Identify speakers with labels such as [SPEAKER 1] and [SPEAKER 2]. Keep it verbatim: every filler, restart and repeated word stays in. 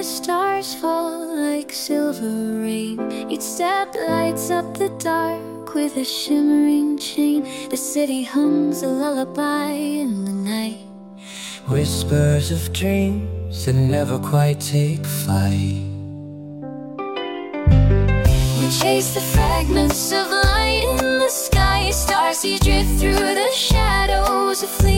[SPEAKER 1] stars fall like silver rain. Each step lights up the dark with a shimmering chain. The city hums a lullaby in the night,
[SPEAKER 2] whispers of dreams that never quite take flight.
[SPEAKER 1] We chase the fragments of light in the sky. Stars see drift through the shadows of fleeting